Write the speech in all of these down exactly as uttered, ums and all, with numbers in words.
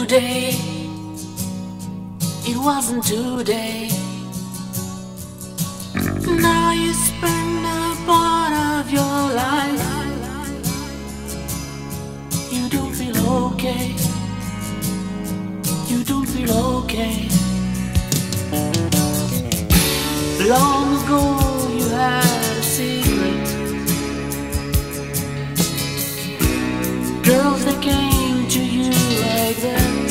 today. It wasn't today. Now you spend a part of your life. You don't feel okay. You don't feel okay. Long ago you had a secret. Girls that came to you like that.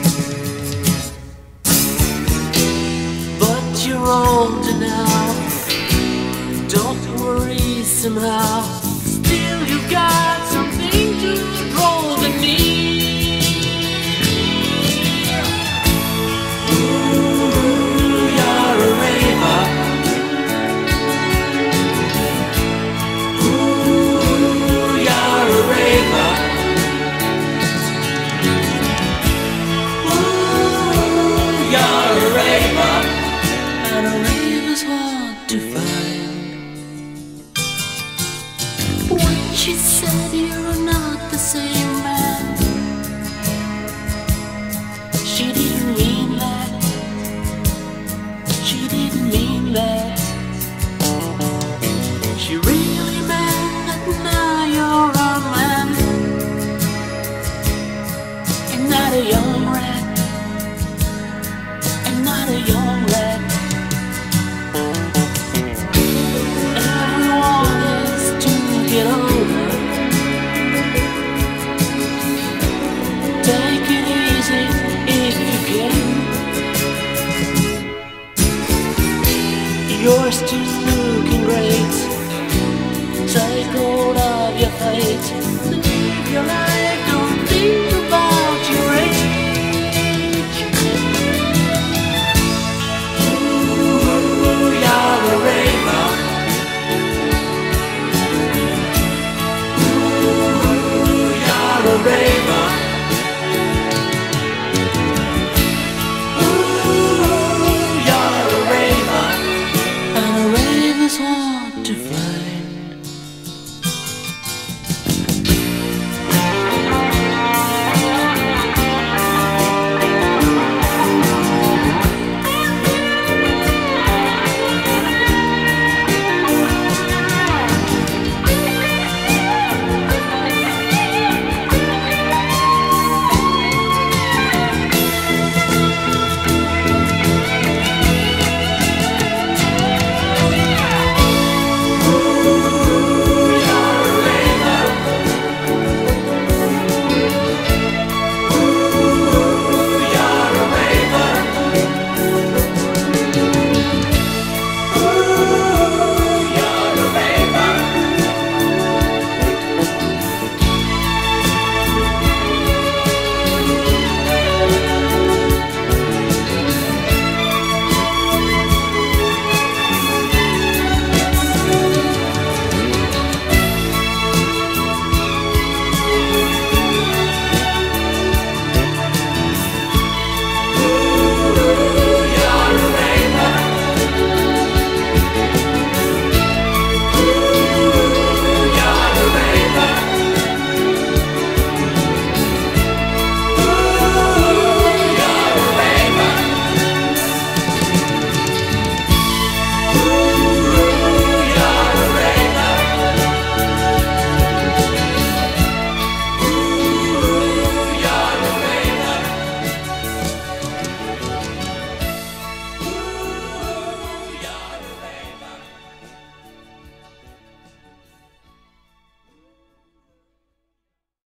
But you're older now. Don't worry somehow. Still you got something to draw the need. She said you're not the same man. She didn't mean that. She didn't mean that. She really meant that now you're a man and not a young rat, and not a young rat. Everyone is to get over. Take it easy if you can. You're still looking great. Take hold of your fate. Live your life.